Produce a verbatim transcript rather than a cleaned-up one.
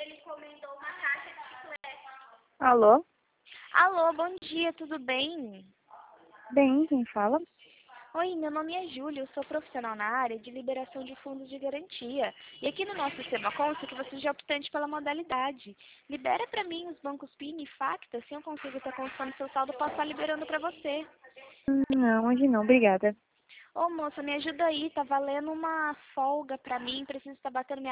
Alô? Alô, bom dia, tudo bem? Bem, quem fala? Oi, meu nome é Júlia, eu sou profissional na área de liberação de fundos de garantia. E aqui no nosso sistema consta que você já é optante pela modalidade. Libera para mim os bancos P I N e Facta, assim eu consigo estar consultando seu saldo, posso estar liberando para você. Hum, Não, hoje não, obrigada. Ô moça, me ajuda aí, tá valendo uma folga para mim, preciso estar batendo minha